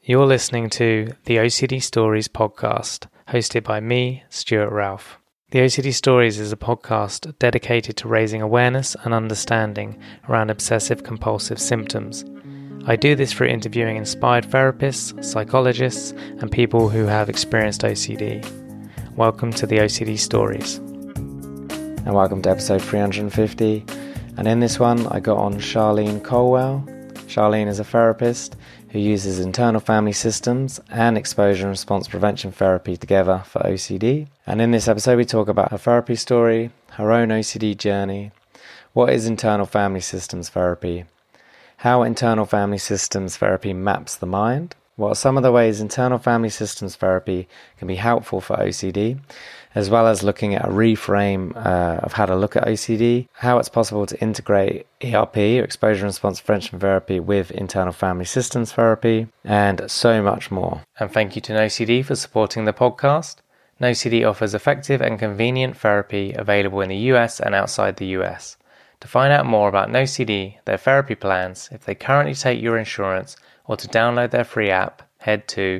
You're listening to the OCD Stories podcast, hosted by me, Stuart Ralph. The OCD Stories is a podcast dedicated to raising awareness and understanding around obsessive-compulsive symptoms. I do this through interviewing inspired therapists, psychologists, and people who have experienced OCD. Welcome to the OCD Stories. And welcome to episode 350. And in this one, I got on Charlene Colwell. Charlene is a therapist who uses internal family systems and exposure and response prevention therapy together for OCD. And in this episode, we talk about her therapy story, her own OCD journey, what is internal family systems therapy, how internal family systems therapy maps the mind, what are some of the ways internal family systems therapy can be helpful for OCD, as well as looking at a reframe of how to look at OCD, how it's possible to integrate ERP, or exposure and response prevention therapy, with internal family systems therapy, and so much more. And thank you to NoCD for supporting the podcast. NoCD offers effective and convenient therapy available in the US and outside the US. To find out more about NoCD, their therapy plans, if they currently take your insurance, or to download their free app, head to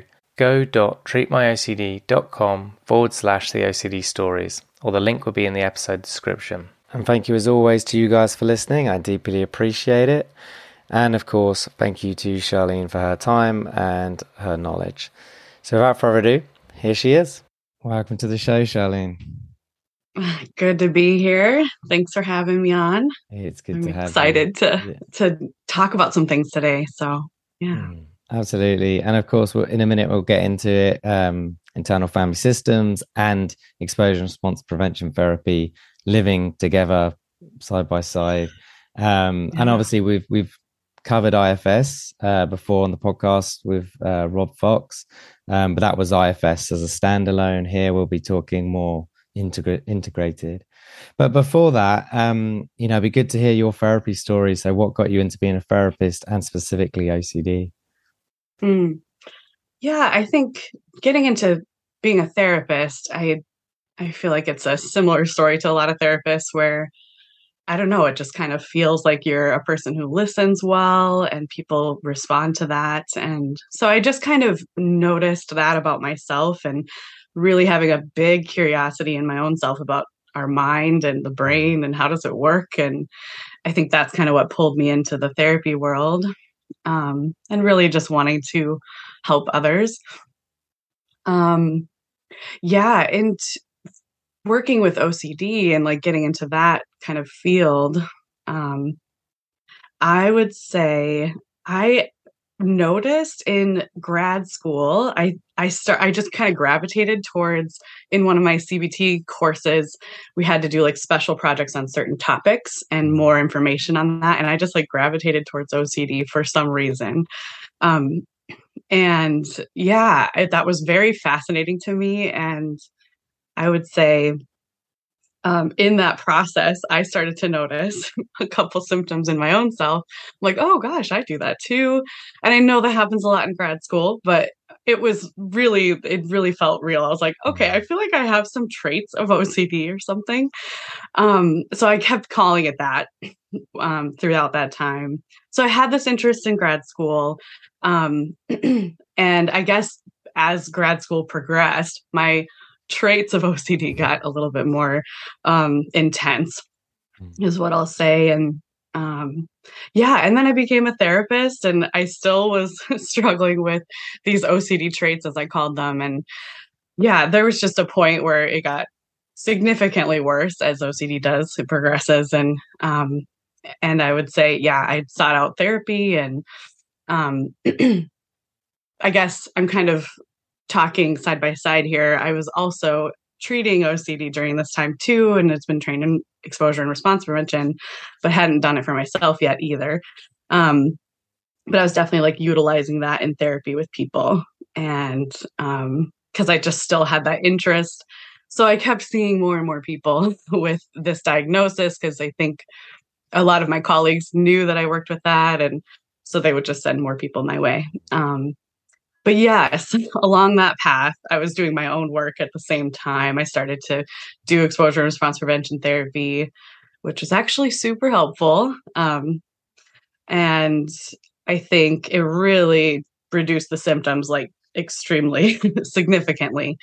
go.treatmyocd.com/the OCD stories, or the link will be in the episode description. And thank you as always to you guys for listening. I deeply appreciate it. And of course, thank you to Charlene for her time and her knowledge. So without further ado, here she is. Welcome to the show, Charlene. Good to be here. Thanks for having me on. It's good I'm to have excited you. to talk about some things today. So yeah. Absolutely. And of course, in a minute, we'll get into it. Internal family systems and exposure and response prevention therapy living together side by side. And obviously we've covered IFS before on the podcast with Rob Fox, but that was IFS as a standalone. Here we'll be talking more integrated. But before that, it'd be good to hear your therapy story. So what got you into being a therapist and specifically OCD? Yeah, I think getting into being a therapist, I feel like it's a similar story to a lot of therapists where, I don't know, it just kind of feels like you're a person who listens well and people respond to that. And so I just kind of noticed that about myself and really having a big curiosity in my own self about our mind and the brain and how does it work. And I think that's kind of what pulled me into the therapy world. And really just wanting to help others. And working with OCD and like getting into that kind of field, I would say I noticed in grad school, I just kind of gravitated towards, in one of my CBT courses, we had to do like special projects on certain topics and more information on that. And I just like gravitated towards OCD for some reason. That was very fascinating to me. And I would say in that process, I started to notice a couple symptoms in my own self. I'm like, oh gosh, I do that too. And I know that happens a lot in grad school, but it really felt real. I was like, okay, I feel like I have some traits of OCD or something. So I kept calling it that throughout that time. So I had this interest in grad school. And I guess as grad school progressed, my traits of OCD got a little bit more intense, is what I'll say. And and then I became a therapist, and I still was struggling with these OCD traits, as I called them. And there was just a point where it got significantly worse, as OCD does. It progresses, and I would say, I sought out therapy, and I guess I'm kind of talking side by side here. I was also treating OCD during this time too, and it's been trained in exposure and response prevention, but hadn't done it for myself yet either. But I was definitely like utilizing that in therapy with people, and because I just still had that interest. So I kept seeing more and more people with this diagnosis, because I think a lot of my colleagues knew that I worked with that, and so they would just send more people my way. But yes, along that path, I was doing my own work at the same time. I started to do exposure and response prevention therapy, which was actually super helpful. And I think it really reduce the symptoms like extremely significantly.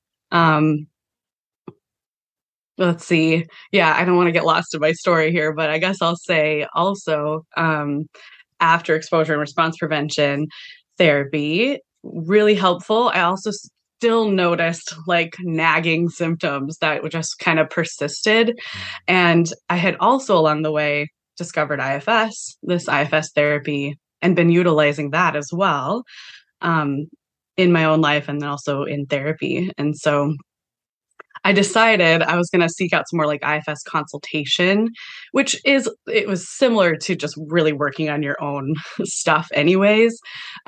Let's see. Yeah, I don't want to get lost in my story here, but I guess I'll say also, after exposure and response prevention therapy, really helpful. I also still noticed like nagging symptoms that just kind of persisted. And I had also along the way discovered this IFS therapy, and been utilizing that as well, in my own life and then also in therapy. And so I decided I was going to seek out some more like IFS consultation, it was similar to just really working on your own stuff anyways.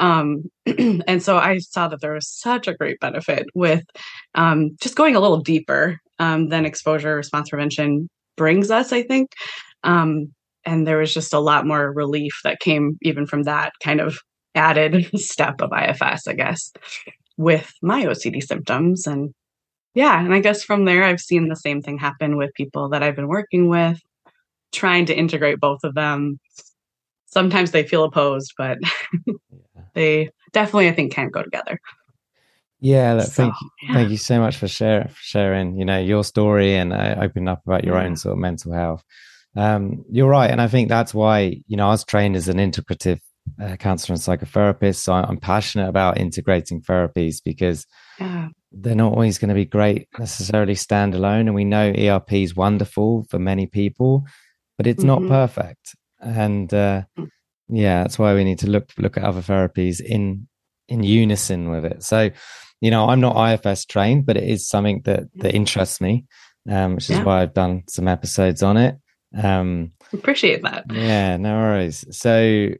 And so I saw that there was such a great benefit with just going a little deeper than exposure response prevention brings us, I think. And there was just a lot more relief that came even from that kind of added step of IFS, I guess, with my OCD symptoms. And yeah, and I guess from there, I've seen the same thing happen with people that I've been working with, trying to integrate both of them. Sometimes they feel opposed, but they definitely, I think, can go together. Yeah, look, thank you so much for sharing, your story and opening up about your own sort of mental health. You're right. And I think that's why, I was trained as an integrative counselor and psychotherapist. So I'm passionate about integrating therapies because they're not always going to be great necessarily standalone. And we know ERP is wonderful for many people, but it's not perfect. And that's why we need to look at other therapies in unison with it. So, I'm not IFS trained, but it is something that interests me, which is why I've done some episodes on it. Appreciate that. Yeah, no worries. So,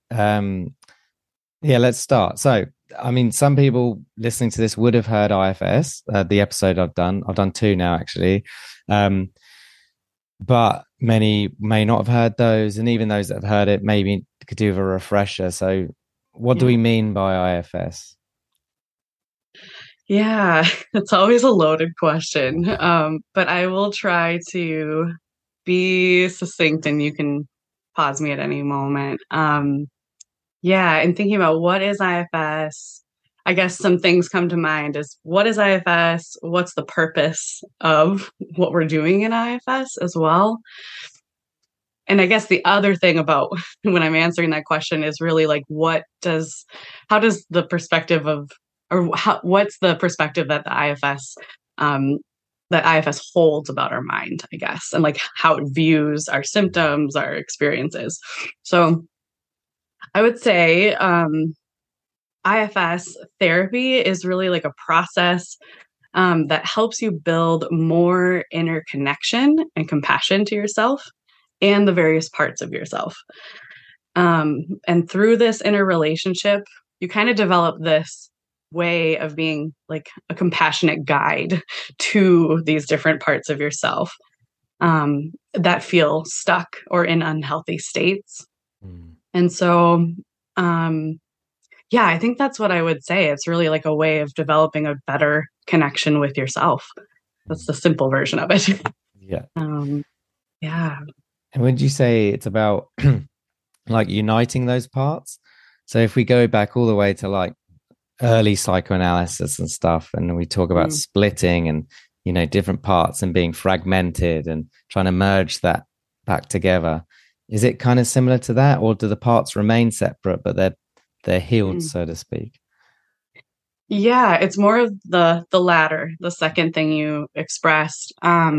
let's start. So, I mean, some people listening to this would have heard IFS, the episode I've done. I've done 2 now, actually. But many may not have heard those. And even those that have heard it, maybe could do with a refresher. So what do we mean by IFS? Yeah, it's always a loaded question. But I will try to be succinct, and you can pause me at any moment. And thinking about what is IFS, I guess some things come to mind is what is IFS? What's the purpose of what we're doing in IFS as well? And I guess the other thing about when I'm answering that question is really like, what's the perspective that the IFS holds about our mind, I guess, and like how it views our symptoms, our experiences. So I would say IFS therapy is really like a process that helps you build more inner connection and compassion to yourself and the various parts of yourself. And through this inner relationship, you kind of develop this way of being like a compassionate guide to these different parts of yourself that feel stuck or in unhealthy states. And so, I think that's what I would say. It's really like a way of developing a better connection with yourself. That's the simple version of it. Yeah. And would you say it's about like uniting those parts? So if we go back all the way to like early psychoanalysis and stuff, and we talk about splitting and, different parts and being fragmented and trying to merge that back together, is it kind of similar to that, or do the parts remain separate, but they're healed, so to speak? Yeah, it's more of the latter, the second thing you expressed.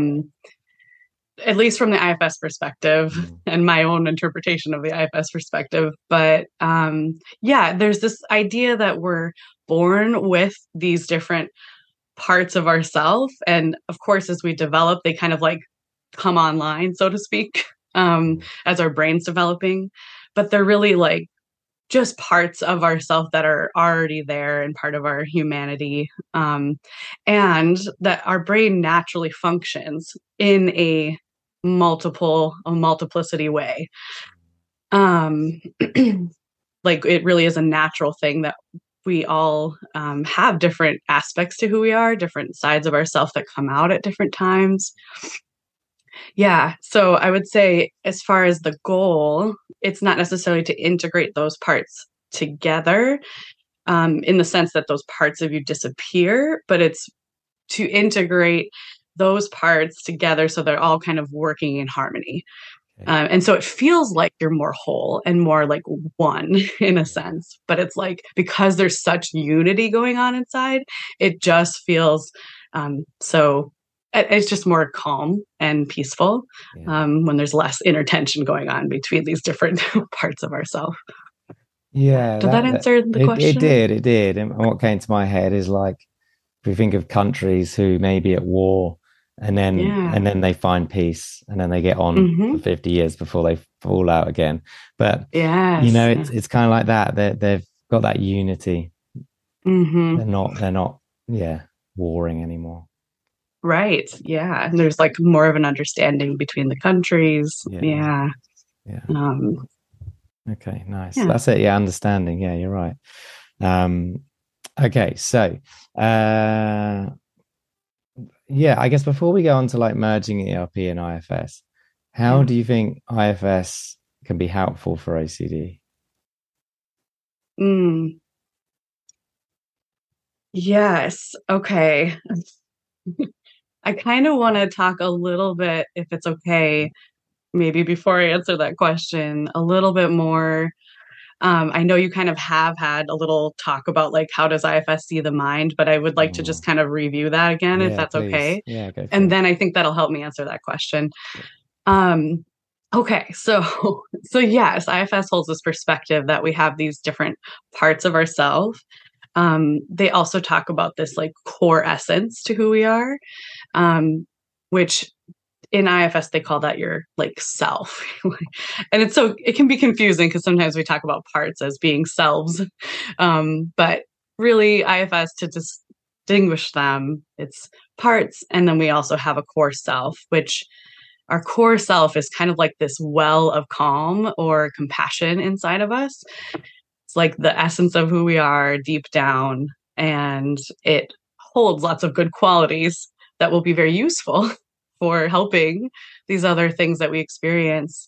At least from the IFS perspective and my own interpretation of the IFS perspective. But there's this idea that we're born with these different parts of ourselves. And of course, as we develop, they kind of like come online, so to speak, as our brain's developing. But they're really like just parts of ourselves that are already there and part of our humanity. And that our brain naturally functions in a multiplicity way. Like it really is a natural thing that we all have different aspects to who we are, different sides of ourselves that come out at different times. Yeah. So I would say as far as the goal, it's not necessarily to integrate those parts together. in the sense that those parts of you disappear, but it's to integrate those parts together so they're all kind of working in harmony. Okay. And so it feels like you're more whole and more like one in a sense, but it's like because there's such unity going on inside, it just feels so it's just more calm and peaceful when there's less inner tension going on between these different parts of ourselves. Yeah, Did that answer the it question? it did. And what came to my head is like if we think of countries who may be at war Yeah. and then they find peace and then they get on for 50 years before they fall out again. But you know, Yes. it's kind of like that. They've got that unity. They're not, yeah, warring anymore. Right. Yeah. And there's like more of an understanding between the countries. Yeah. Yeah. Um, Okay, nice. yeah. That's it. Yeah, understanding. Yeah, you're right. Okay, so yeah, I guess before we go on to like merging ERP and IFS, how do you think IFS can be helpful for OCD? Yes. Okay. I kind of want to talk a little bit, if it's okay, maybe before I answer that question, a little bit more. I know you kind of have had a little talk about like how does IFS see the mind, but I would like to just kind of review that again, if Yeah, that's please. okay. Yeah, go for And it. then I think that'll help me answer that question. Okay, so yes, IFS holds this perspective that we have these different parts of ourselves. They also talk about this like core essence to who we are, which in IFS they call that your like self. And it's so it can be confusing because sometimes we talk about parts as being selves. But really IFS to distinguish them, it's parts, and then we also have a core self, which our core self is kind of like this well of calm or compassion inside of us. It's like the essence of who we are deep down, and it holds lots of good qualities that will be very useful for helping these other things that we experience.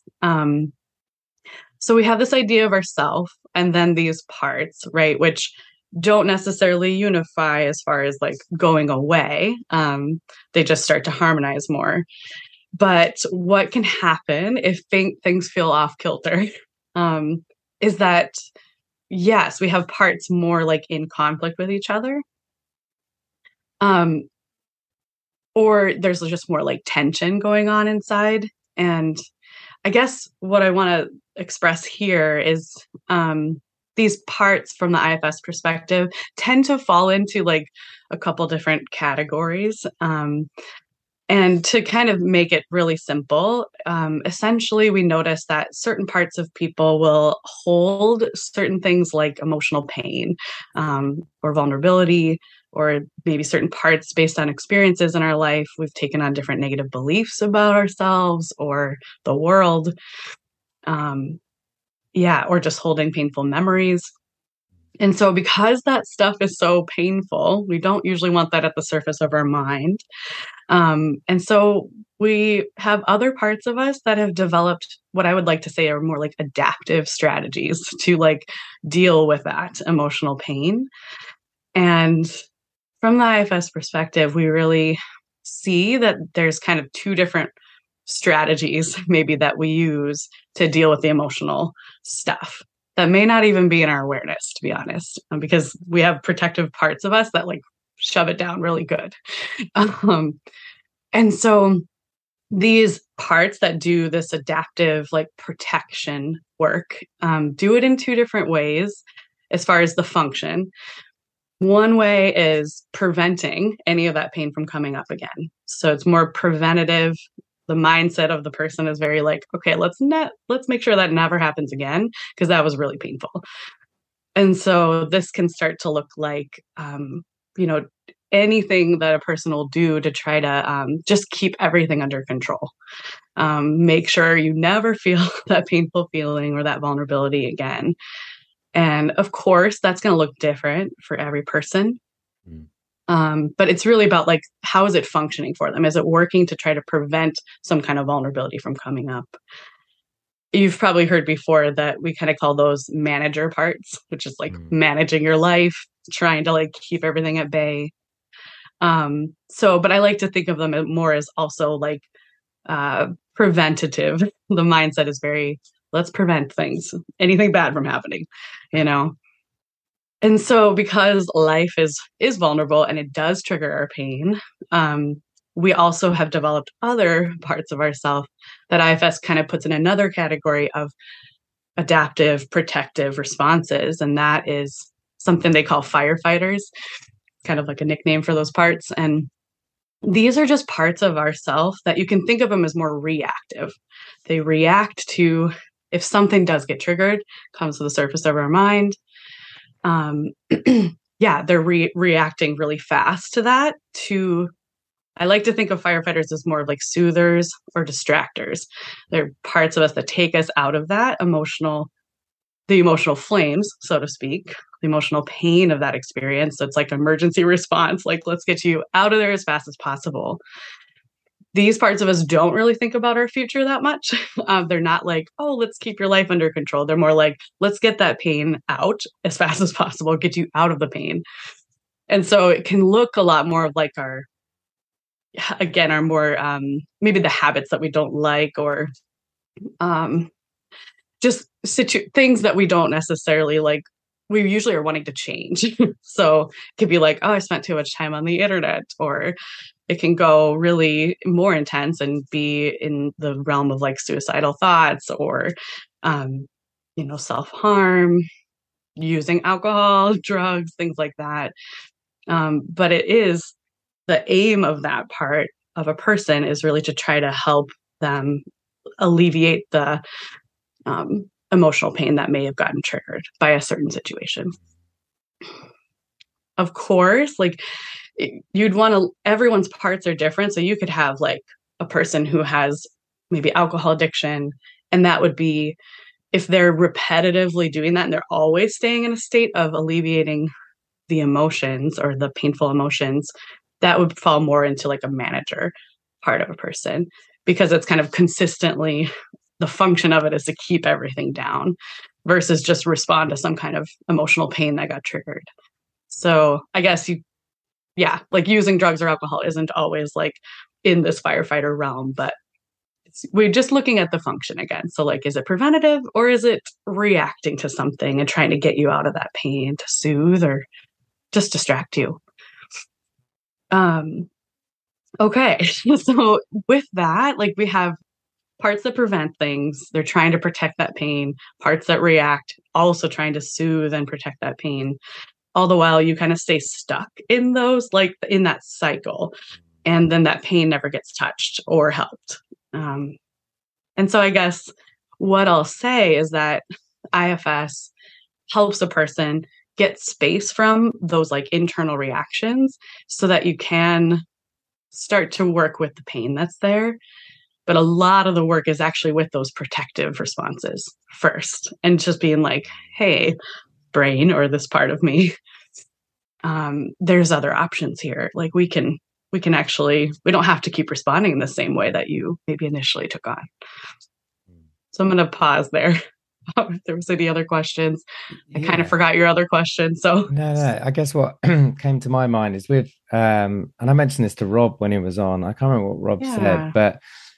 So we have this idea of ourself and then these parts, right, which don't necessarily unify as far as like going away. They just start to harmonize more. But what can happen if things feel off kilter is that, yes, we have parts more like in conflict with each other. Or there's just more like tension going on inside. And I guess what I want to express here is these parts from the IFS perspective tend to fall into like a couple different categories. And to kind of make it really simple, essentially, we notice that certain parts of people will hold certain things like emotional pain or vulnerability, or maybe certain parts based on experiences in our life. We've taken on different negative beliefs about ourselves or the world. Or just holding painful memories. And so, because that stuff is so painful, we don't usually want that at the surface of our mind. And so we have other parts of us that have developed what I would like to say are more like adaptive strategies to like deal with that emotional pain. And from the IFS perspective, we really see that there's kind of two different strategies maybe that we use to deal with the emotional stuff that may not even be in our awareness, to be honest, because we have protective parts of us that like shove it down really good. And so these parts that do this adaptive like protection work do it in two different ways as far as the function. One way is preventing any of that pain from coming up again. So it's more preventative. The mindset of the person is very like, okay, let's make sure that never happens again because that was really painful. And so this can start to look like, anything that a person will do to try to just keep everything under control. Make sure you never feel that painful feeling or that vulnerability again. And of course, that's going to look different for every person. But it's really about like, how is it functioning for them? Is it working to try to prevent some kind of vulnerability from coming up? you've probably heard before that we kind of call those manager parts, which is like managing your life, trying to like keep everything at bay. But I like to think of them more as also like preventative. The mindset is very, let's prevent things, anything bad from happening, you know? And so because life is vulnerable and it does trigger our pain, we also have developed other parts of ourselves that IFS kind of puts in another category of adaptive protective responses. And that is something they call firefighters, kind of like a nickname for those parts. And these are just parts of ourself that you can think of them as more reactive. They react to if something does get triggered, comes to the surface of our mind. They're reacting really fast to that. I like to think of firefighters as more of like soothers or distractors. They're parts of us that take us out of that the emotional flames, so to speak, the emotional pain of that experience. So it's like emergency response, like let's get you out of there as fast as possible. These parts of us don't really think about our future that much. They're not like, oh, let's keep your life under control. They're more like, let's get that pain out as fast as possible, get you out of the pain. And so it can look a lot more like our more, maybe the habits that we don't like, or just things that we don't necessarily like. We usually are wanting to change. So it could be like, oh, I spent too much time on the internet, or it can go really more intense and be in the realm of like suicidal thoughts, or, self-harm, using alcohol, drugs, things like that. But it is the aim of that part of a person is really to try to help them alleviate the emotional pain that may have gotten triggered by a certain situation. Of course, like everyone's parts are different. So you could have like a person who has maybe alcohol addiction, and that would be if they're repetitively doing that and they're always staying in a state of alleviating the emotions or the painful emotions, that would fall more into like a manager part of a person, because it's kind of consistently the function of it is to keep everything down versus just respond to some kind of emotional pain that got triggered. So I guess like using drugs or alcohol isn't always like in this firefighter realm, but we're just looking at the function again. So like, is it preventative or is it reacting to something and trying to get you out of that pain to soothe or just distract you? Okay. So with that, like we have parts that prevent things. They're trying to protect that pain. Parts that react, also trying to soothe and protect that pain. All the while you kind of stay stuck in those, like in that cycle. And then that pain never gets touched or helped. And so I guess what I'll say is that IFS helps a person get space from those like internal reactions so that you can start to work with the pain that's there. But a lot of the work is actually with those protective responses first, and just being like, hey, brain, or this part of me, there's other options here. Like we don't have to keep responding in the same way that you maybe initially took on. So I'm going to pause there. If there was any other questions. I kind of forgot your other question. So no. I guess what came to my mind is with, and I mentioned this to Rob when he was on. I can't remember what Rob said, but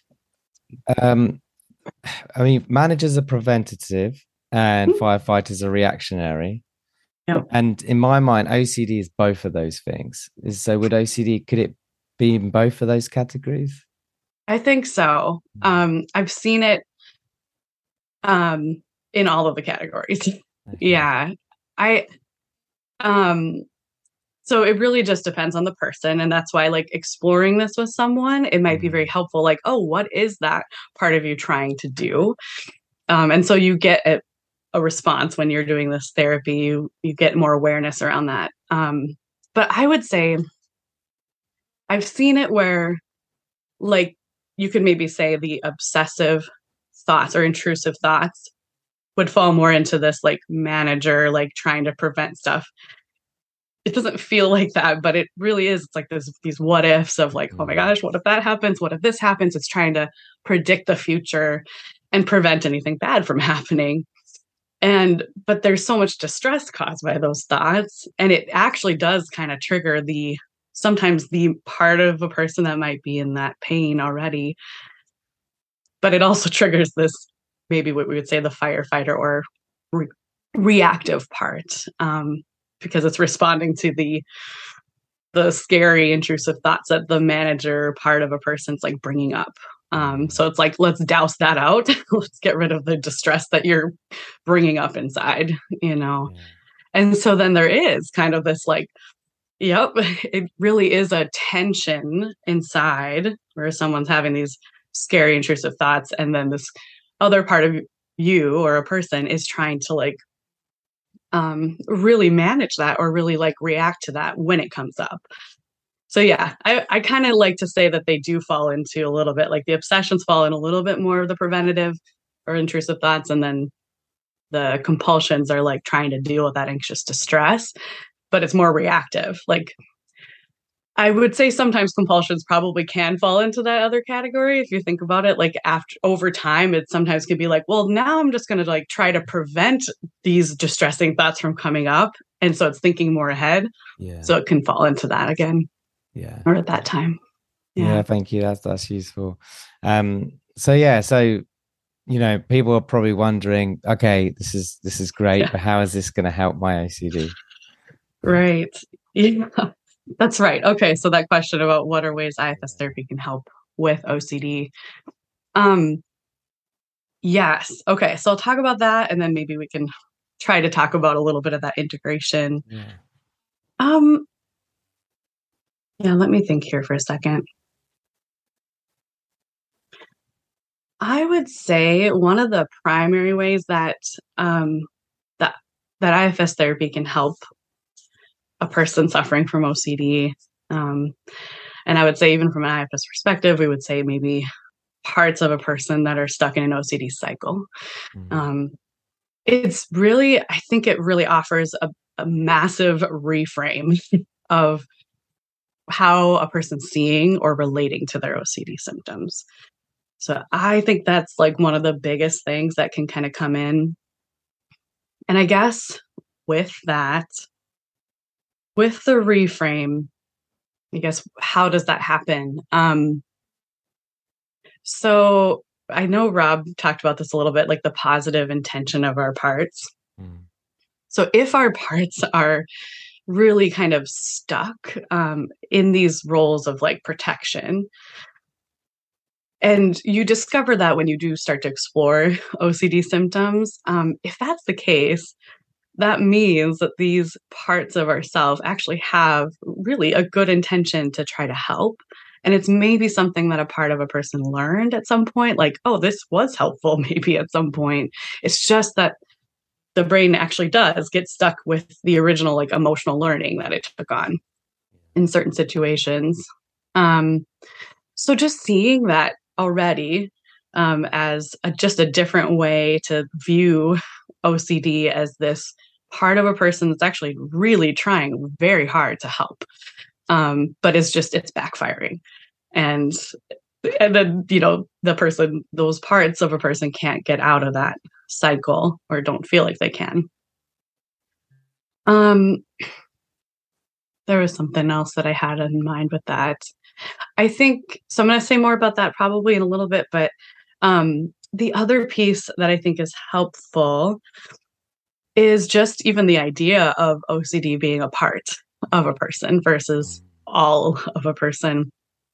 I mean, managers are preventative and firefighters are reactionary. Yep. And in my mind, OCD is both of those things. So would OCD, could it be in both of those categories? I think so. I've seen it in all of the categories. Okay. Yeah. So it really just depends on the person. And that's why like exploring this with someone, it might be very helpful. Like, oh, what is that part of you trying to do? And so you get a response when you're doing this therapy, you get more awareness around that. But I would say I've seen it where like you could maybe say the obsessive thoughts or intrusive thoughts would fall more into this like manager, like trying to prevent stuff. It doesn't feel like that, but it really is. It's like these what ifs of like, oh my gosh, what if that happens? What if this happens? It's trying to predict the future. and prevent anything bad from happening. But there's so much distress caused by those thoughts. And it actually does kind of trigger sometimes the part of a person that might be in that pain already. But it also triggers this, maybe what we would say the firefighter or reactive part, because it's responding to the scary, intrusive thoughts that the manager part of a person's like bringing up. So it's like, let's douse that out. Let's get rid of the distress that you're bringing up inside, Yeah. And so then there is kind of this like, yep, it really is a tension inside where someone's having these scary, intrusive thoughts. And then this other part of you or a person is trying to like really manage that or really like react to that when it comes up. So yeah, I kind of like to say that they do fall into a little bit, like the obsessions fall in a little bit more of the preventative or intrusive thoughts. And then the compulsions are like trying to deal with that anxious distress, but it's more reactive. Like I would say sometimes compulsions probably can fall into that other category. If you think about it, like over time, it sometimes could be like, well, now I'm just going to like try to prevent these distressing thoughts from coming up. And so it's thinking more ahead. Yeah. So it can fall into that again. Yeah. Or at that time. Yeah, thank you. That's useful. So people are probably wondering, okay, this is great, but how is this going to help my OCD? Right. Yeah. That's right. Okay, so that question about what are ways IFS therapy can help with OCD. Yes. Okay, so I'll talk about that and then maybe we can try to talk about a little bit of that integration. Yeah. Let me think here for a second. I would say one of the primary ways that that IFS therapy can help a person suffering from OCD, and I would say even from an IFS perspective, we would say maybe parts of a person that are stuck in an OCD cycle. Mm-hmm. It's really, I think it really offers a massive reframe of how a person's seeing or relating to their OCD symptoms. So I think that's like one of the biggest things that can kind of come in. And I guess with that, with the reframe, I guess, how does that happen? So I know Rob talked about this a little bit, like the positive intention of our parts. Mm. So if our parts are really kind of stuck in these roles of like protection, and you discover that when you do start to explore OCD symptoms, if that's the case, that means that these parts of ourselves actually have really a good intention to try to help. And it's maybe something that a part of a person learned at some point, like, oh, this was helpful maybe at some point. It's just that the brain actually does get stuck with the original like emotional learning that it took on in certain situations. So just seeing that already as just a different way to view OCD as this part of a person that's actually really trying very hard to help, but it's backfiring, and then those parts of a person can't get out of that cycle or don't feel like they can. There was something else that I had in mind with that. I think so. I'm going to say more about that probably in a little bit, but the other piece that I think is helpful is just even the idea of OCD being a part of a person versus all of a person.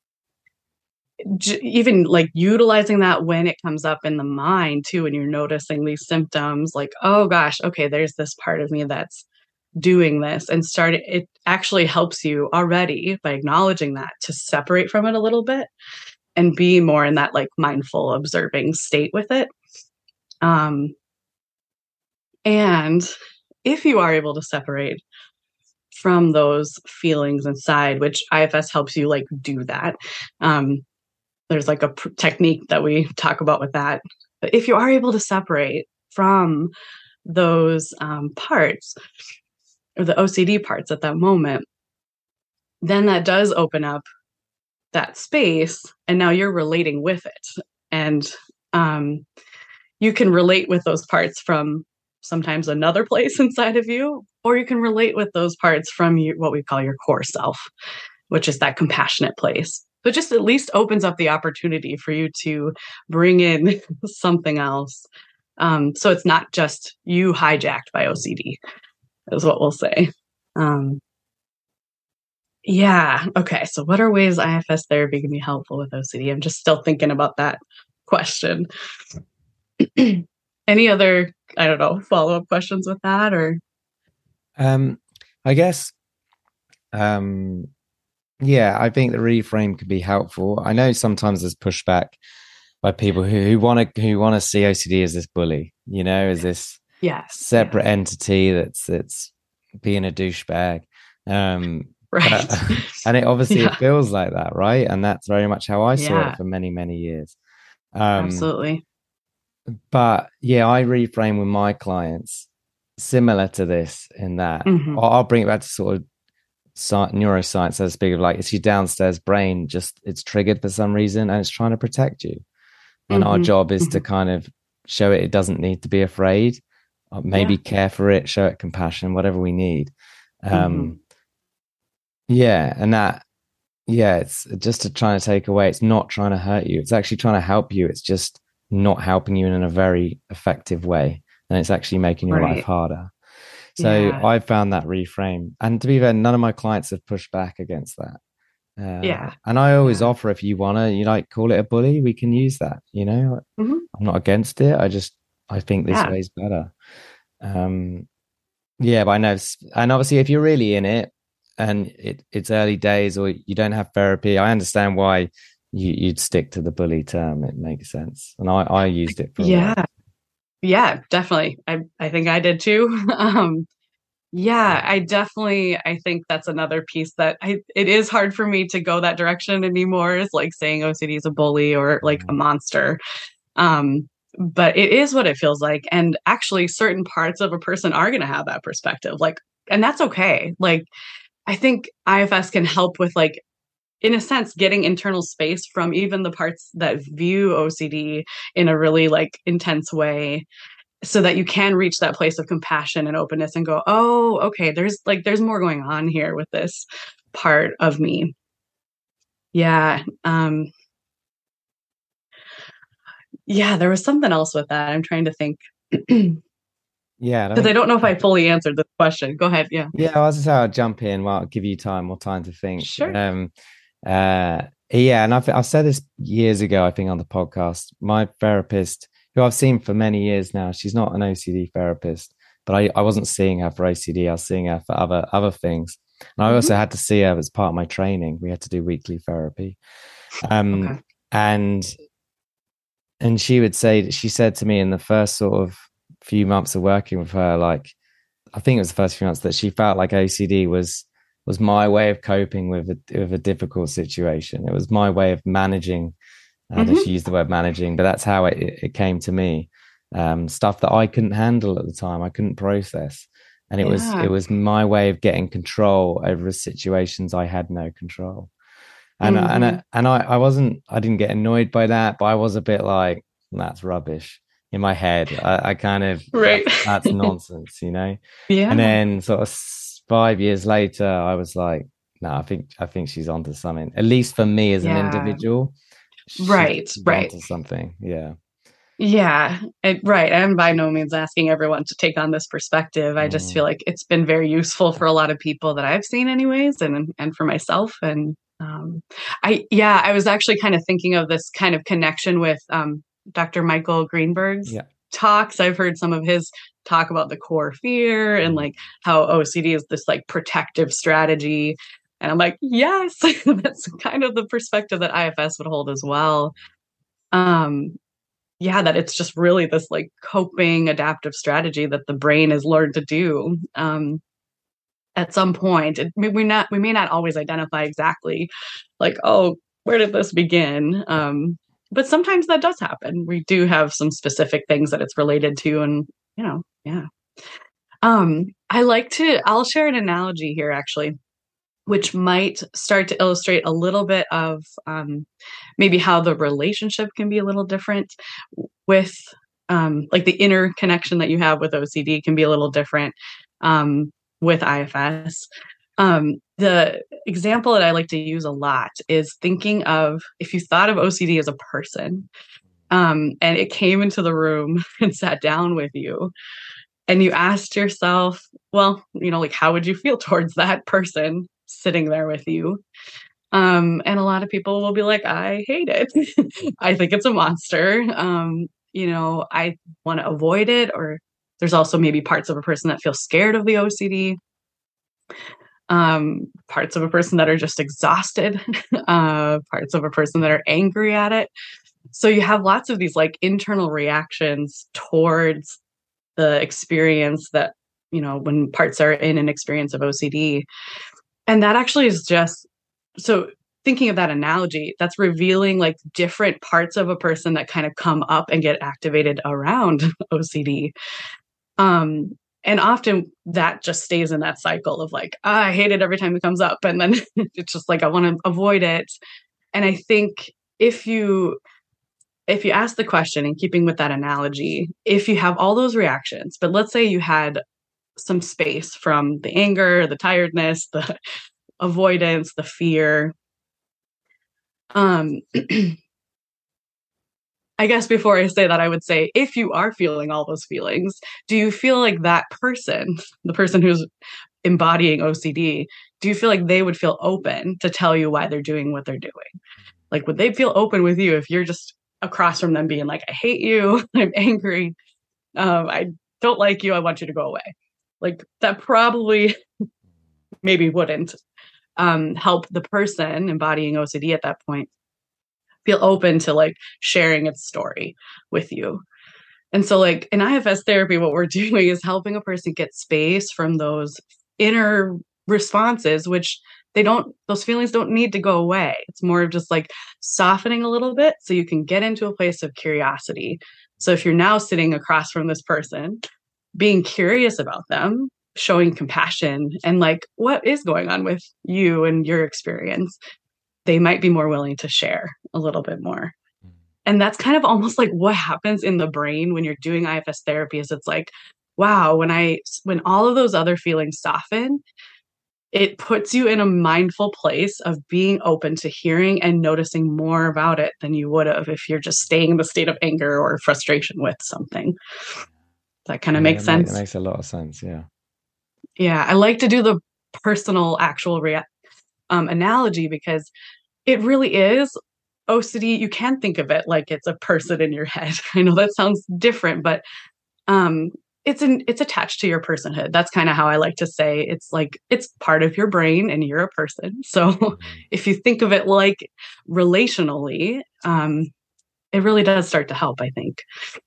Even like utilizing that when it comes up in the mind too, when you're noticing these symptoms, like, oh gosh, okay, there's this part of me that's doing this, and it actually helps you already by acknowledging that to separate from it a little bit and be more in that like mindful observing state with it. And if you are able to separate from those feelings inside, which IFS helps you like do that, there's like a technique that we talk about with that. But if you are able to separate from those parts or the OCD parts at that moment, then that does open up that space, and now you're relating with it. And you can relate with those parts from sometimes another place inside of you, or you can relate with those parts from what we call your core self, which is that compassionate place. But just at least opens up the opportunity for you to bring in something else. So it's not just you hijacked by OCD, is what we'll say. Yeah. Okay. So what are ways IFS therapy can be helpful with OCD? I'm just still thinking about that question. Any other, I don't know, follow-up questions with that, or? I guess, yeah, I think the reframe could be helpful. I know sometimes there's pushback by people who want to see OCD as this bully, as this separate entity that's being a douchebag. Right. And it obviously it feels like that, right? And that's very much how I saw it for many, many years. Absolutely. But yeah, I reframe with my clients similar to this in that I'll bring it back to sort of neuroscience, so to speak, of like it's your downstairs brain, just it's triggered for some reason and it's trying to protect you. And our job is to kind of show it doesn't need to be afraid, maybe care for it, show it compassion, whatever we need. Yeah, and that, it's just to try to take away. It's not trying to hurt you. It's actually trying to help you. It's just not helping you in a very effective way. And it's actually making your life harder. So I found that reframe. And to be fair, none of my clients have pushed back against that. And I always offer, if you want to, call it a bully, we can use that, I'm not against it. I think this way is better. But I know, and obviously if you're really in it, and it's early days or you don't have therapy, I understand why you'd stick to the bully term. It makes sense. And I used it for a while. Yeah, definitely. I think I did too. I think that's another piece that it is hard for me to go that direction anymore, is like saying OCD is a bully or like a monster. But it is what it feels like. And actually certain parts of a person are going to have that perspective. And that's okay. I think IFS can help with, in a sense, getting internal space from even the parts that view OCD in a really intense way, so that you can reach that place of compassion and openness and go, oh, okay, there's more going on here with this part of me. Yeah. There was something else with that. I'm trying to think. Because I don't know if I fully answered the question. Go ahead. Yeah. Yeah, I was just I'll jump in. Well, I'll give you more time to think. Sure. And I've said this years ago, I think, on the podcast. My therapist, who I've seen for many years now, she's not an OCD therapist, but I wasn't seeing her for OCD. I was seeing her for other things. And I also had to see her as part of my training. We had to do weekly therapy. And she would say that she said to me in the first sort of few months of working with her, I think it was the first few months, that she felt like OCD was my way of coping with a difficult situation. It was my way of managing. She used the word managing, but that's how it came to me. Stuff that I couldn't handle at the time, I couldn't process, and it was my way of getting control over situations I had no control. And I didn't get annoyed by that, but I was a bit like, that's rubbish. In my head, I kind of, that's nonsense, Yeah. And then sort of 5 years later, I was like, no, I think she's onto something. At least for me as an individual, onto something. Yeah. Yeah. Right. I'm by no means asking everyone to take on this perspective. I just feel like it's been very useful for a lot of people that I've seen, anyways, and for myself. And I was actually kind of thinking of this kind of connection with Dr. Michael Greenberg's talks. I've heard some of his talk about the core fear and how OCD is this protective strategy. And I'm like, yes, that's kind of the perspective that IFS would hold as well. That it's just really this coping adaptive strategy that the brain has learned to do. At some point, we may not always identify exactly where did this begin? But sometimes that does happen. We do have some specific things that it's related to, and I'll share an analogy here, actually, which might start to illustrate a little bit of maybe how the relationship can be a little different with like the inner connection that you have with OCD can be a little different with IFS. The example that I like to use a lot is thinking of if you thought of OCD as a person, and it came into the room and sat down with you, and you asked yourself, well, like, how would you feel towards that person sitting there with you? And a lot of people will be like, I hate it. I think it's a monster. I want to avoid it. Or there's also maybe parts of a person that feel scared of the OCD. Parts of a person that are just exhausted, parts of a person that are angry at it. So you have lots of these like internal reactions towards the experience that, when parts are in an experience of OCD. And that actually is just, so thinking of that analogy, that's revealing like different parts of a person that kind of come up and get activated around OCD. And often that just stays in that cycle of like, I hate it every time it comes up. And then it's just like, I want to avoid it. And I think if you ask the question, in keeping with that analogy, if you have all those reactions, but let's say you had some space from the anger, the tiredness, the avoidance, the fear. I guess before I say that, I would say, if you are feeling all those feelings, do you feel like that person, the person who's embodying OCD, do you feel like they would feel open to tell you why they're doing what they're doing? Like, would they feel open with you if you're just across from them being like, I hate you, I'm angry, I don't like you, I want you to go away? Like, that probably maybe wouldn't help the person embodying OCD at that point feel open to like sharing its story with you. And so like in IFS therapy, what we're doing is helping a person get space from those inner responses, which those feelings don't need to go away. It's more of just like softening a little bit so you can get into a place of curiosity. So if you're now sitting across from this person, being curious about them, showing compassion and like, what is going on with you and your experience, they might be more willing to share a little bit more. And that's kind of almost like what happens in the brain when you're doing IFS therapy is it's like, wow, when all of those other feelings soften, it puts you in a mindful place of being open to hearing and noticing more about it than you would have if you're just staying in the state of anger or frustration with something. That kind of makes sense. It makes a lot of sense. Yeah. Yeah. I like to do the personal actual analogy because it really is OCD. You can think of it like it's a person in your head. I know that sounds different, but it's attached to your personhood. That's kind of how I like to say it's like it's part of your brain and you're a person. So if you think of it like relationally, it really does start to help, I think.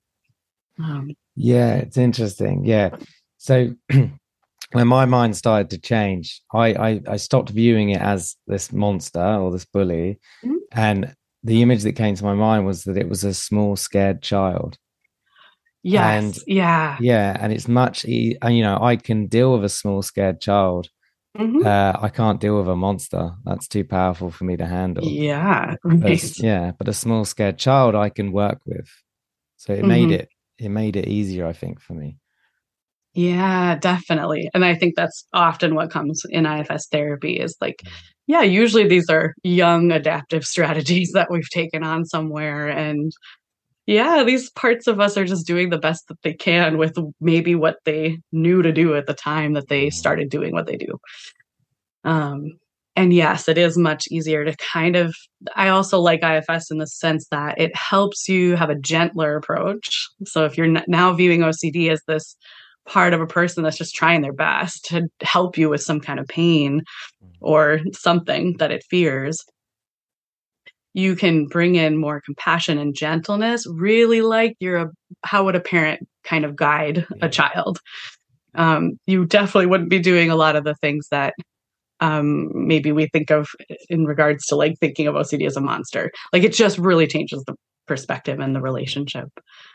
Yeah, it's interesting. Yeah. So when my mind started to change, I stopped viewing it as this monster or this bully. Mm-hmm. And the image that came to my mind was that it was a small, scared child. Yes. And yeah. Yeah. And it's much, I can deal with a small, scared child. Mm-hmm. I can't deal with a monster. That's too powerful for me to handle. Yeah. Right. But a small, scared child I can work with. So it made it easier, I think, for me. Yeah, definitely. And I think that's often what comes in IFS therapy is like, yeah, usually these are young adaptive strategies that we've taken on somewhere. And yeah, these parts of us are just doing the best that they can with maybe what they knew to do at the time that they started doing what they do. And yes, it is much easier to I also like IFS in the sense that it helps you have a gentler approach. So if you're now viewing OCD as this part of a person that's just trying their best to help you with some kind of pain or something that it fears, you can bring in more compassion and gentleness, really like how would a parent kind of guide a child? You definitely wouldn't be doing a lot of the things that maybe we think of in regards to like thinking of OCD as a monster. Like it just really changes the perspective and the relationship.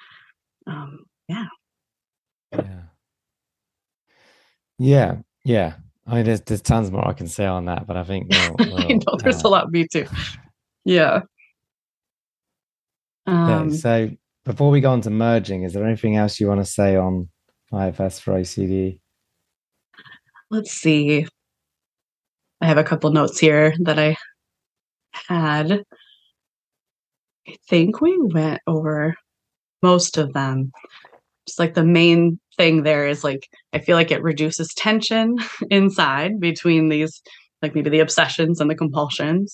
Yeah. I mean, there's tons more I can say on that, but I think I know there's a lot. Me too. Yeah. So before we go on to merging, is there anything else you want to say on IFS for OCD? Let's see. I have a couple notes here that I had. I think we went over most of them. Just like the main thing there is like, I feel like it reduces tension inside between these, like maybe the obsessions and the compulsions.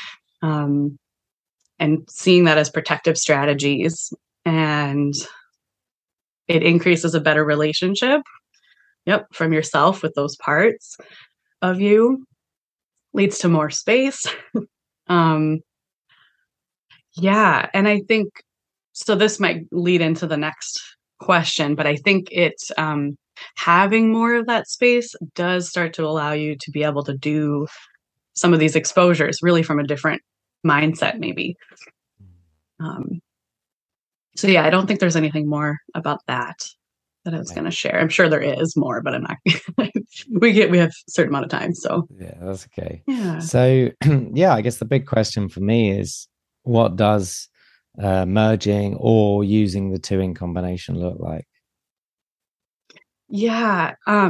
And seeing that as protective strategies, and it increases a better relationship, from yourself with those parts of you, leads to more space. Yeah, and I think, so this might lead into the next question, but I think it's having more of that space does start to allow you to be able to do some of these exposures really from a different mindset, maybe. So yeah, I don't think there's anything more about that I was going to share. I'm sure there is more, but I'm not. we have a certain amount of time, so yeah, that's okay. Yeah. So yeah, I guess the big question for me is, what does merging or using the two in combination look like? Yeah.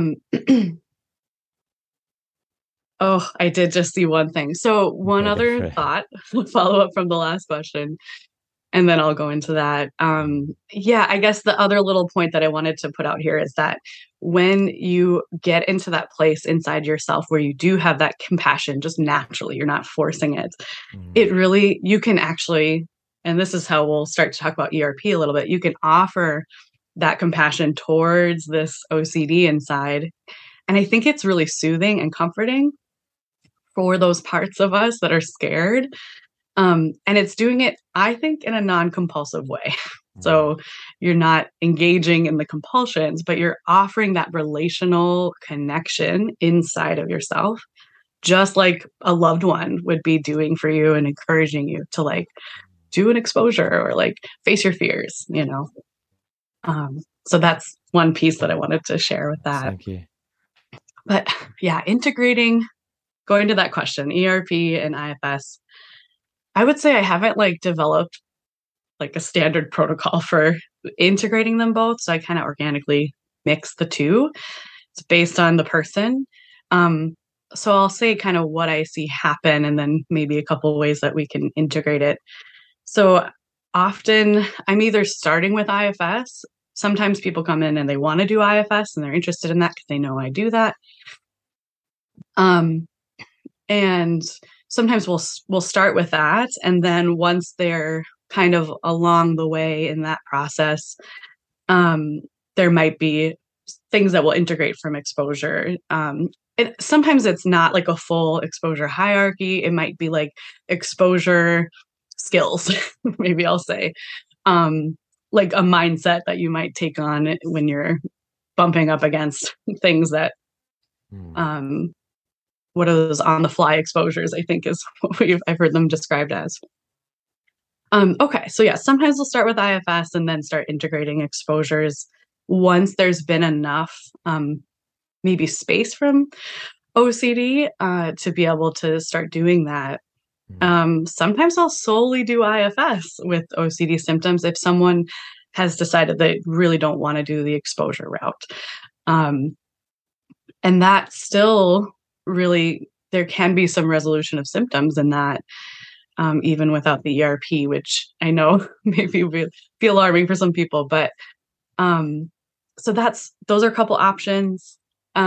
Oh, I did just see one thing. So one other thought, follow up from the last question, and then I'll go into that. Yeah, I guess the other little point that I wanted to put out here is that when you get into that place inside yourself where you do have that compassion just naturally, you're not forcing it, it really, you can actually, and this is how we'll start to talk about ERP a little bit, you can offer that compassion towards this OCD inside. And I think it's really soothing and comforting for those parts of us that are scared. And it's doing it, I think, in a non-compulsive way. So you're not engaging in the compulsions, but you're offering that relational connection inside of yourself, just like a loved one would be doing for you and encouraging you to like do an exposure or like face your fears, So that's one piece that I wanted to share with that. Thank you. But yeah, going to that question, ERP and IFS, I would say I haven't like developed like a standard protocol for integrating them both. So I kind of organically mix the two. It's based on the person. So I'll say kind of what I see happen and then maybe a couple of ways that we can integrate it. So often I'm either starting with IFS. Sometimes people come in and they want to do IFS and they're interested in that because they know I do that. And sometimes we'll start with that. And then once they're kind of along the way in that process, there might be things that will integrate from exposure. Sometimes it's not like a full exposure hierarchy. It might be like exposure skills, maybe I'll say, like a mindset that you might take on when you're bumping up against things that, what are those on the fly exposures, I think is what I've heard them described as. Okay, so yeah, sometimes we'll start with IFS and then start integrating exposures once there's been enough maybe space from OCD to be able to start doing that. Sometimes I'll solely do IFS with OCD symptoms if someone has decided they really don't want to do the exposure route. And that still really, there can be some resolution of symptoms in that, even without the ERP, which I know maybe will be alarming for some people, but so those are a couple options.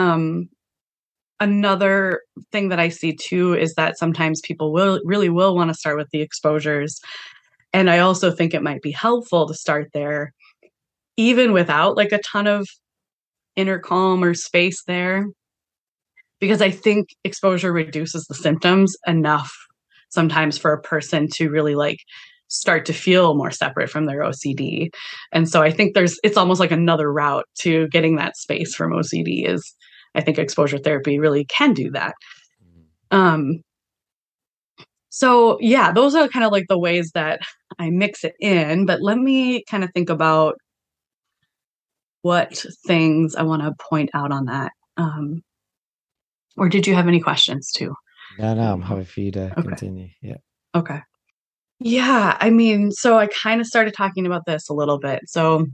Another thing that I see too is that sometimes people will want to start with the exposures. And I also think it might be helpful to start there, even without like a ton of inner calm or space there, because I think exposure reduces the symptoms enough sometimes for a person to really like start to feel more separate from their OCD. And so I think it's almost like another route to getting that space from OCD is, I think exposure therapy really can do that. So yeah, those are kind of like the ways that I mix it in, but let me kind of think about what things I want to point out on that. Or did you have any questions too? No, I'm happy for you to continue. Yeah. Okay. Yeah, I mean, so I kind of started talking about this a little bit. So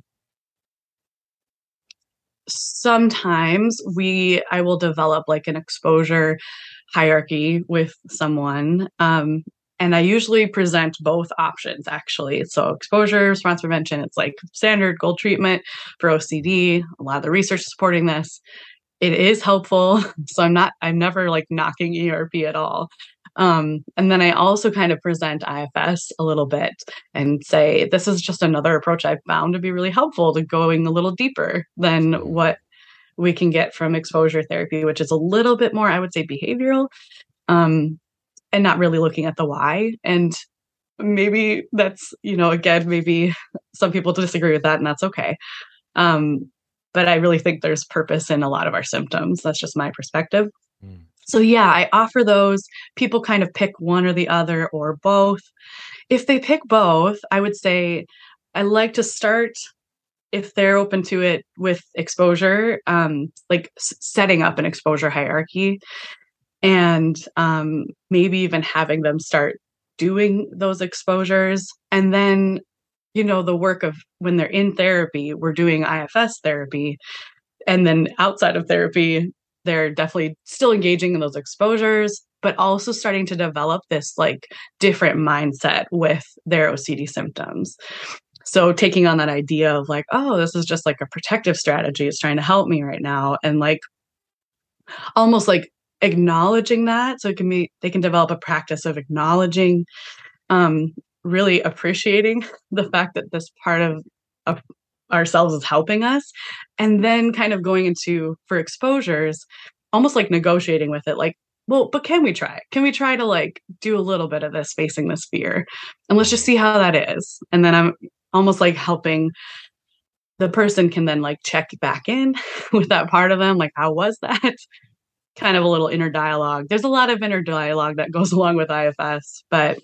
sometimes I will develop like an exposure hierarchy with someone. And I usually present both options actually. So exposure response prevention, it's like standard gold treatment for OCD. A lot of the research supporting this. It is helpful. So I'm never like knocking ERP at all. And then I also kind of present IFS a little bit and say, this is just another approach I've found to be really helpful to going a little deeper than what we can get from exposure therapy, which is a little bit more, I would say, behavioral, and not really looking at the why. And maybe that's, again, maybe some people disagree with that, and that's okay. But I really think there's purpose in a lot of our symptoms. That's just my perspective. So yeah, I offer those. People kind of pick one or the other or both. If they pick both, I would say I like to start, if they're open to it, with exposure, like setting up an exposure hierarchy, and maybe even having them start doing those exposures. And then, the work of when they're in therapy, we're doing IFS therapy. And then outside of therapy, they're definitely still engaging in those exposures, but also starting to develop this like different mindset with their OCD symptoms. So taking on that idea of like, oh, this is just like a protective strategy. It's trying to help me right now. And like almost like acknowledging that. So they can develop a practice of acknowledging, really appreciating the fact that this part of ourselves is helping us. And then kind of going into, for exposures, almost like negotiating with it, like, well, but can we try? Can we try to like do a little bit of this, facing this fear? And let's just see how that is. And then I'm almost like helping the person can then like check back in with that part of them. Like, how was that? Kind of a little inner dialogue. There's a lot of inner dialogue that goes along with IFS, but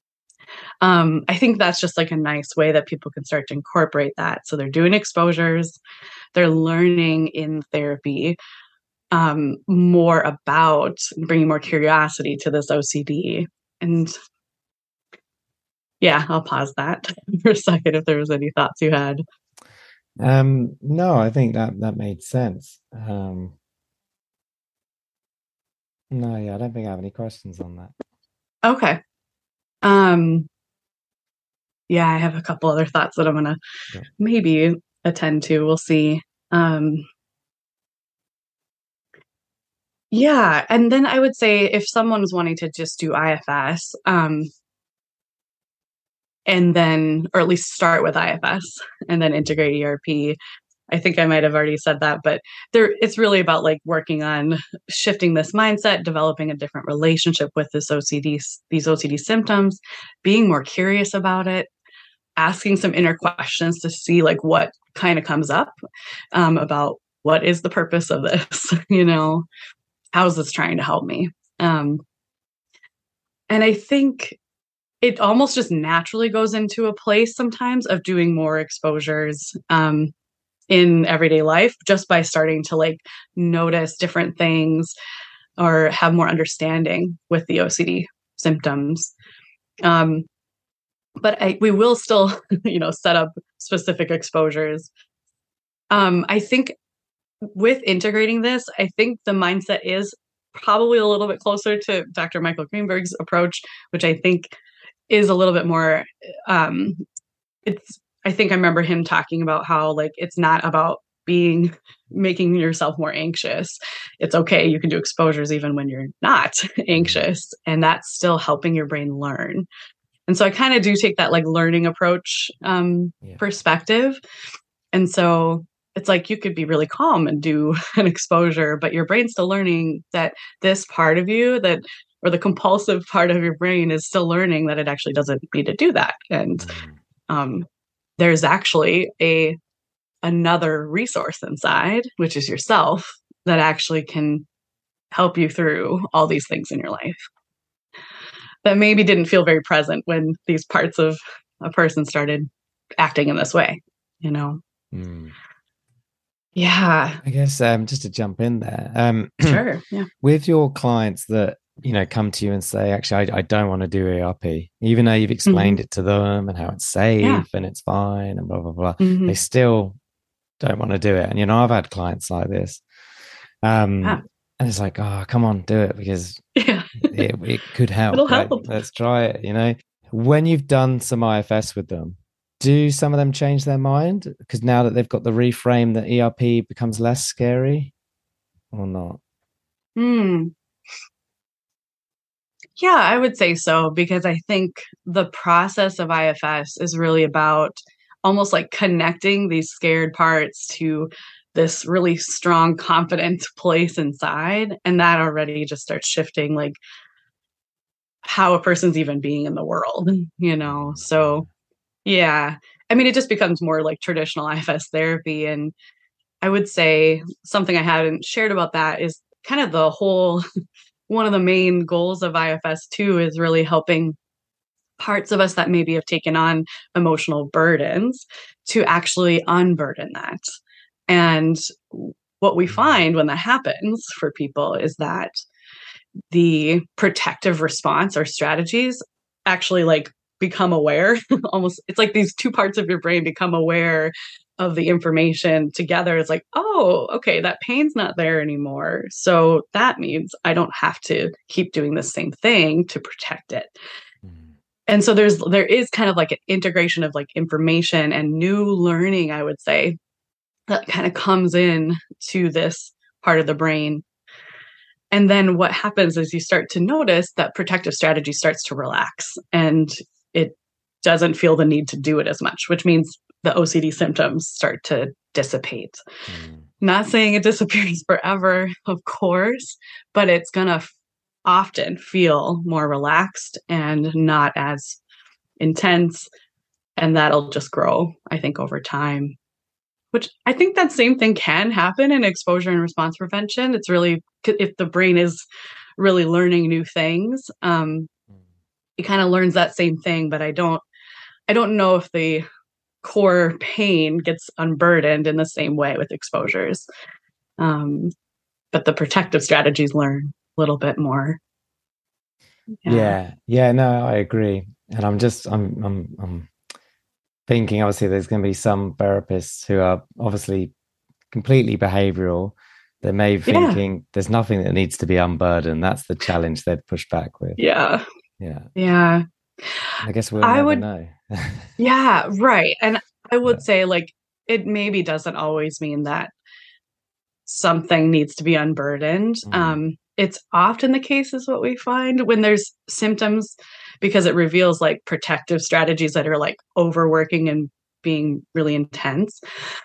I think that's just like a nice way that people can start to incorporate that. So they're doing exposures, they're learning in therapy more about bringing more curiosity to this OCD. And yeah, I'll pause that for a second if there was any thoughts you had. No, I think that made sense. No, yeah, I don't think I have any questions on that. Okay. Yeah, I have a couple other thoughts that I'm gonna maybe attend to. We'll see. Yeah, and then I would say if someone's wanting to just do IFS, and then, or at least start with IFS and then integrate ERP. I think I might have already said that, but it's really about like working on shifting this mindset, developing a different relationship with these OCD symptoms, being more curious about it, asking some inner questions to see like what kind of comes up, about what is the purpose of this, how is this trying to help me? And I think it almost just naturally goes into a place sometimes of doing more exposures in everyday life, just by starting to like notice different things or have more understanding with the OCD symptoms. But we will still, set up specific exposures. I think with integrating this, I think the mindset is probably a little bit closer to Dr. Michael Greenberg's approach, which I think is a little bit more, I think I remember him talking about how like it's not about making yourself more anxious. It's okay, you can do exposures even when you're not anxious, and that's still helping your brain learn. And so I kind of do take that like learning approach perspective. And so it's like you could be really calm and do an exposure, but your brain's still learning that this part of you or the compulsive part of your brain is still learning that it actually doesn't need to do that. And there's actually another resource inside, which is yourself, that actually can help you through all these things in your life that maybe didn't feel very present when these parts of a person started acting in this way, Yeah. I guess just to jump in there, sure. Yeah. With your clients that come to you and say, actually, I don't want to do ERP, even though you've explained it to them and how it's safe and it's fine and blah, blah, blah. They still don't want to do it. And, I've had clients like this. And it's like, oh, come on, do it, because it could help. It'll help. Let's try it, When you've done some IFS with them, do some of them change their mind? Because now that they've got the reframe, that ERP becomes less scary or not? Yeah, I would say so, because I think the process of IFS is really about almost like connecting these scared parts to this really strong, confident place inside. And that already just starts shifting like how a person's even being in the world, So, yeah, I mean, it just becomes more like traditional IFS therapy. And I would say something I haven't shared about that is kind of the whole one of the main goals of IFS too is really helping parts of us that maybe have taken on emotional burdens to actually unburden that. And what we find when that happens for people is that the protective response or strategies actually like become aware. Almost, it's like these two parts of your brain become aware of the information together. It's like, oh, okay, that pain's not there anymore. So that means I don't have to keep doing the same thing to protect it. And so there is kind of like an integration of like information and new learning, I would say, that kind of comes in to this part of the brain. And then what happens is you start to notice that protective strategy starts to relax and it doesn't feel the need to do it as much, which means the OCD symptoms start to dissipate. Not saying it disappears forever, of course, but it's going to often feel more relaxed and not as intense. And that'll just grow, I think, over time. Which I think that same thing can happen in exposure and response prevention. It's really, if the brain is really learning new things, it kind of learns that same thing. But I don't know if the core pain gets unburdened in the same way with exposures. But the protective strategies learn a little bit more. Yeah. No, I agree. And I'm thinking, obviously, there's going to be some therapists who are obviously completely behavioral. They may be thinking there's nothing that needs to be unburdened. That's the challenge they'd push back with. Yeah. I guess we'll never know. Yeah, right. And I would say, like, it maybe doesn't always mean that something needs to be unburdened. It's often the case, is what we find when there's symptoms, because it reveals like protective strategies that are like overworking and being really intense.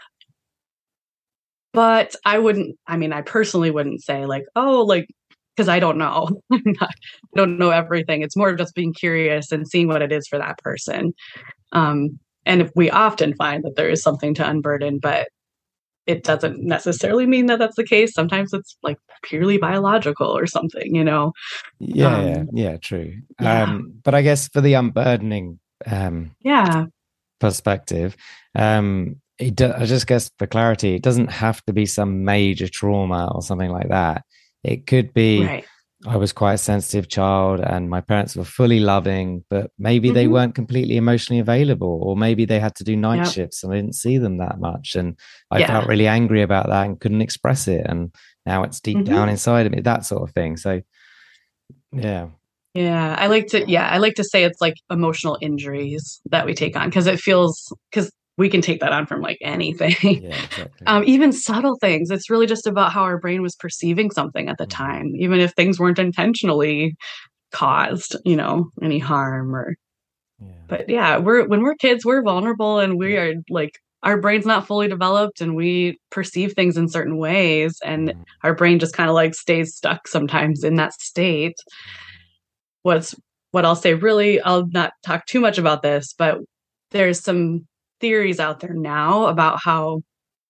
But I personally wouldn't say like, oh, like, because I don't know. I don't know everything. It's more of just being curious and seeing what it is for that person. And if we often find that there is something to unburden, but it doesn't necessarily mean that that's the case. Sometimes it's like purely biological or something, Yeah, true. But I guess for the unburdening perspective, I just guess for clarity, it doesn't have to be some major trauma or something like that. It could be, I was quite a sensitive child and my parents were fully loving, but maybe they weren't completely emotionally available, or maybe they had to do night shifts and I didn't see them that much. And I felt really angry about that and couldn't express it. And now it's deep down inside of me, that sort of thing. So, yeah. Yeah, I like to say it's like emotional injuries that we take on, because we can take that on from like anything. Yeah, exactly. Even subtle things. It's really just about how our brain was perceiving something at the time, even if things weren't intentionally caused, any harm or. Yeah. But yeah, when we're kids, we're vulnerable and we are like, our brain's not fully developed and we perceive things in certain ways, and our brain just kind of like stays stuck sometimes in that state. What I'll say, really, I'll not talk too much about this, but there's some theories out there now about how,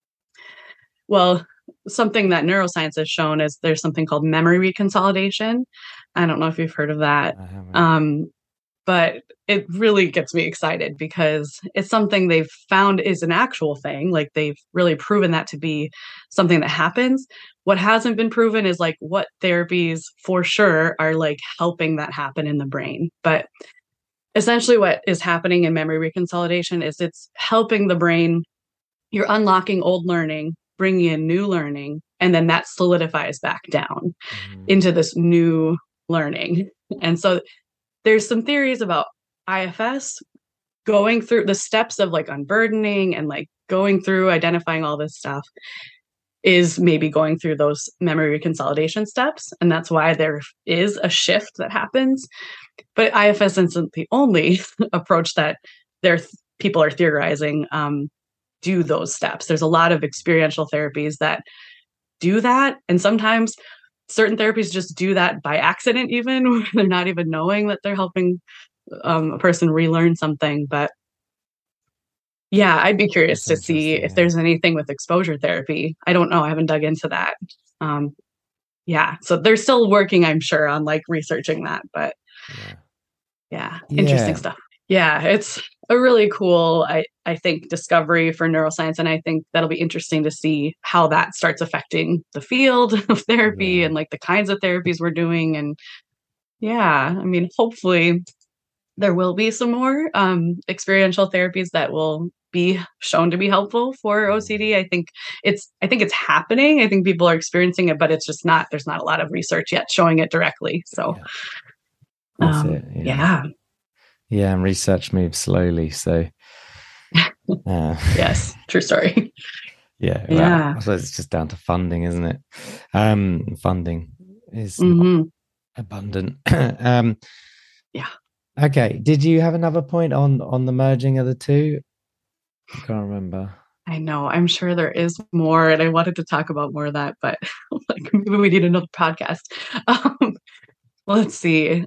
something that neuroscience has shown is there's something called memory reconsolidation. I don't know if you've heard of that. but it really gets me excited because it's something they've found is an actual thing. Like they've really proven that to be something that happens. What hasn't been proven is like what therapies for sure are like helping that happen in the brain. But essentially what is happening in memory reconsolidation is it's helping the brain. You're unlocking old learning, bringing in new learning, and then that solidifies back down into this new learning. And so there's some theories about IFS going through the steps of like unburdening and like going through identifying all this stuff is maybe going through those memory reconsolidation steps. And that's why there is a shift that happens. But IFS isn't the only approach that people are theorizing do those steps. There's a lot of experiential therapies that do that. And sometimes certain therapies just do that by accident, even where they're not even knowing that they're helping a person relearn something. But yeah, I'd be curious to see if there's anything with exposure therapy. I don't know. I haven't dug into that. Yeah. So they're still working, I'm sure, on like researching that. But yeah, interesting stuff. Yeah, it's a really cool, I think, discovery for neuroscience. And I think that'll be interesting to see how that starts affecting the field of therapy and like the kinds of therapies we're doing. And yeah, I mean, hopefully there will be some more experiential therapies that will be shown to be helpful for OCD. I think it's happening. I think people are experiencing it, but it's just there's not a lot of research yet showing it directly. So that's it. Yeah, and research moves slowly. So yes, true story. I suppose it's just down to funding, isn't it? Funding is abundant. Okay. Did you have another point on the merging of the two? I can't remember. I know. I'm sure there is more, and I wanted to talk about more of that, but like maybe we need another podcast. Let's see.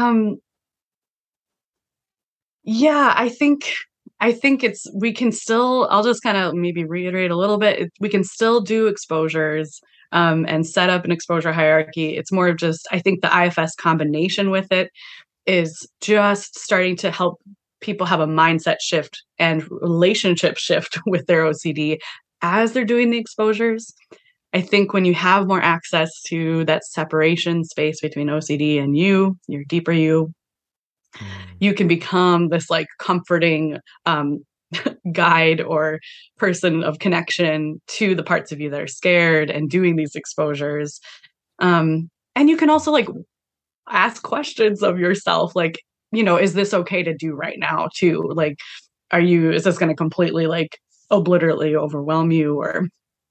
Yeah, I think we can still, I'll just kind of maybe reiterate a little bit. We can still do exposures and set up an exposure hierarchy. It's more of just, I think the IFS combination with it is just starting to help people have a mindset shift and relationship shift with their OCD as they're doing the exposures. I think when you have more access to that separation space between OCD and you, your deeper you can become this like comforting guide or person of connection to the parts of you that are scared and doing these exposures. And you can also like ask questions of yourself, like, is this okay to do right now too? Like, is this going to completely like obliterately overwhelm you? Or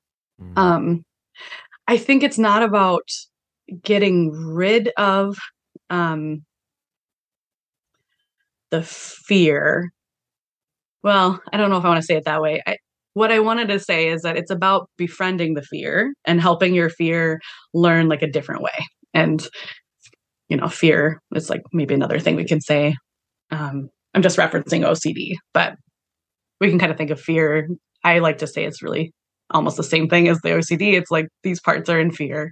I think it's not about getting rid of the fear. Well, I don't know if I want to say it that way. What I wanted to say is that it's about befriending the fear and helping your fear learn like a different way. And, fear is like maybe another thing we can say. I'm just referencing OCD, but we can kind of think of fear. I like to say it's really almost the same thing as the OCD. It's like these parts are in fear.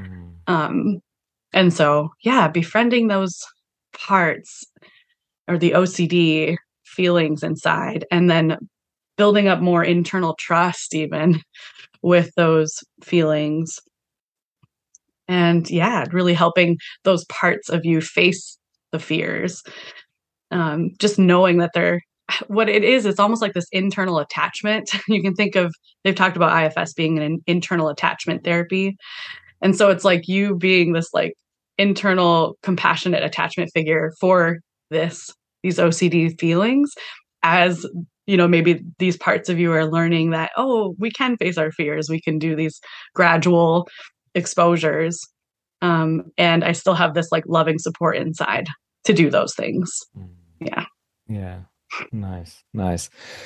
And so, befriending those parts or the OCD feelings inside, and then building up more internal trust even with those feelings. And really helping those parts of you face the fears. Just knowing that what it is, it's almost like this internal attachment. You can think of, they've talked about IFS being an internal attachment therapy. And so it's like you being this like internal compassionate attachment figure for these OCD feelings, as maybe these parts of you are learning that, we can face our fears. We can do these gradual exposures. And I still have this like loving support inside to do those things. Yeah. Nice.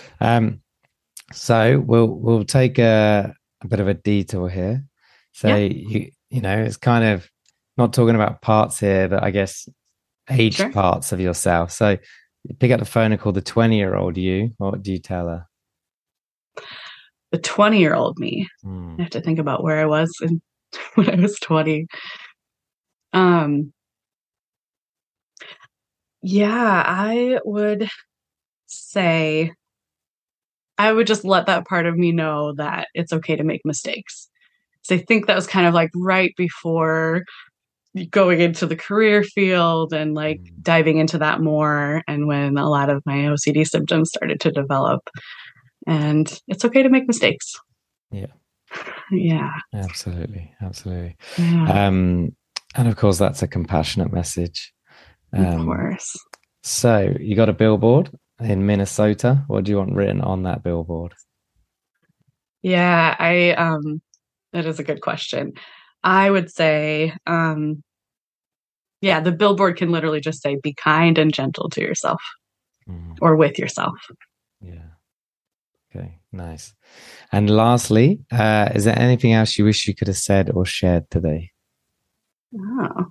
So we'll take a bit of a detour here. So it's kind of not talking about parts here, but I guess aged parts of yourself. So you pick up the phone and call the 20-year-old you. What do you tell her? The 20-year-old me. I have to think about where I was when I was 20. Yeah, I would say I would just let that part of me know that it's okay to make mistakes. So I think that was kind of like right before going into the career field and like diving into that more, and when a lot of my OCD symptoms started to develop. And it's okay to make mistakes. Yeah. Yeah. Absolutely. Yeah. And of course, that's a compassionate message. Of course. So you got a billboard in Minnesota. What do you want written on that billboard? Yeah, that is a good question. I would say, yeah, the billboard can literally just say, be kind and gentle to yourself or with yourself. Yeah. Okay, nice. And lastly, is there anything else you wish you could have said or shared today? Oh,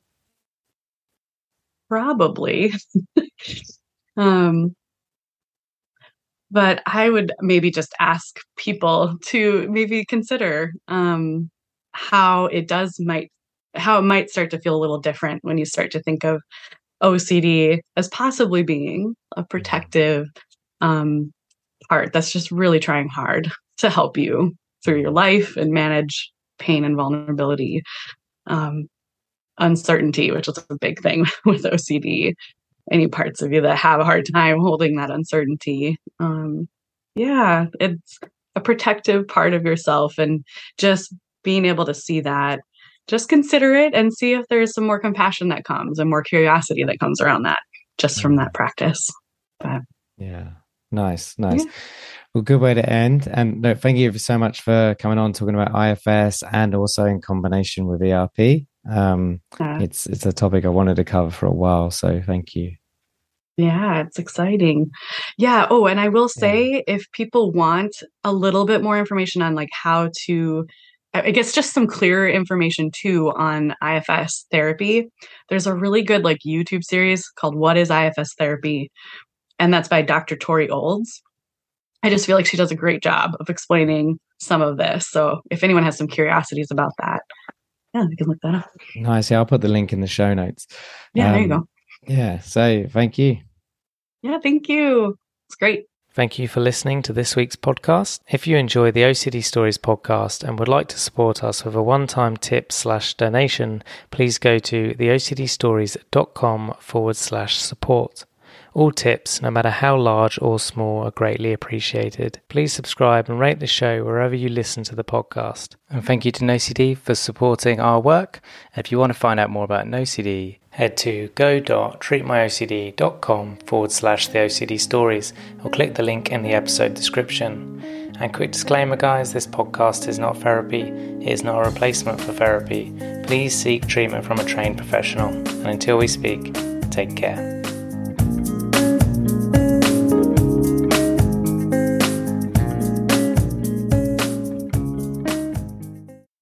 probably. But I would maybe just ask people to maybe consider how it might start to feel a little different when you start to think of OCD as possibly being a protective part that's just really trying hard to help you through your life and manage pain and vulnerability, uncertainty, which is a big thing with OCD. Any parts of you that have a hard time holding that uncertainty. Yeah, it's a protective part of yourself, and just being able to see that, just consider it and see if there's some more compassion that comes and more curiosity that comes around that just from that practice. But yeah, nice. Yeah. Well, good way to end. And no, thank you so much for coming on, talking about IFS and also in combination with ERP. It's a topic I wanted to cover for a while, so thank you. Yeah, it's exciting. Yeah. Oh, and I will say, if people want a little bit more information on like how to, I guess just some clearer information too on IFS therapy, there's a really good like YouTube series called What is IFS Therapy? And that's by Dr. Tori Olds. I just feel like she does a great job of explaining some of this. So if anyone has some curiosities about that, yeah, we can look that up. Nice. Yeah, I'll put the link in the show notes. Yeah, there you go. Yeah. So thank you. Yeah, thank you. It's great. Thank you for listening to this week's podcast. If you enjoy the OCD Stories podcast and would like to support us with a one-time tip/donation, please go to theocdstories.com/support. All tips, no matter how large or small, are greatly appreciated. Please subscribe and rate the show wherever you listen to the podcast. And thank you to NoCD for supporting our work. If you want to find out more about NoCD, head to go.treatmyocd.com/theOCD stories or click the link in the episode description. And quick disclaimer, guys, this podcast is not therapy. It is not a replacement for therapy. Please seek treatment from a trained professional. And until we speak, take care.